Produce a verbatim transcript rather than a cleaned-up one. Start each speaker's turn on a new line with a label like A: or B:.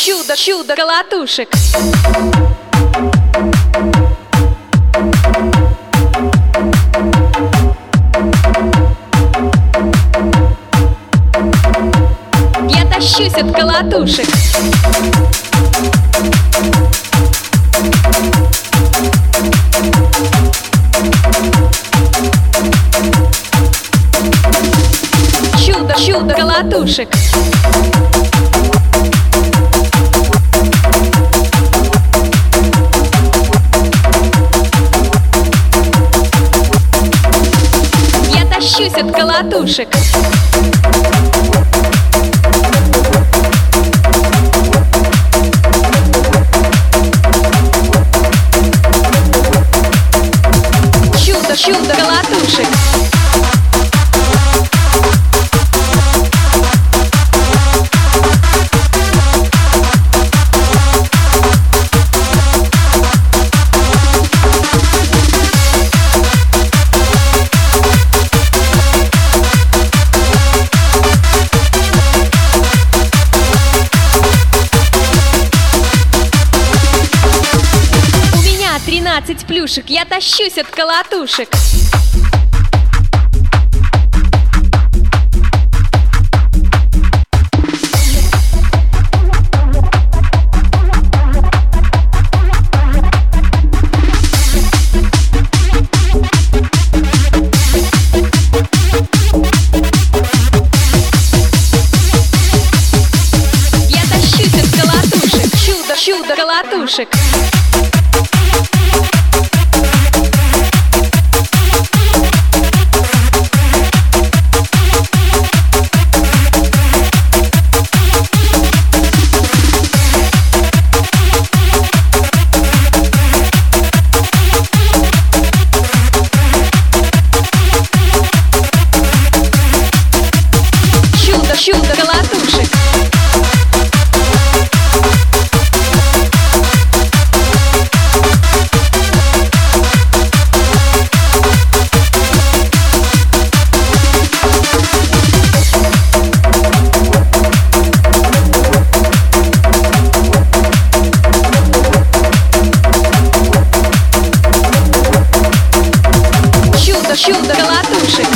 A: чудо, чудо колотушек. Я тащусь от колотушек. Чудо, чудо колотушек. Я тащусь от колотушек. Чудо, чудо колотушек. тринадцать плюшек, я тащусь от колотушек. Я тащусь от колотушек. Чудо, чудо колотушек. Чудо колотушек. Чудо, чудо колотушек.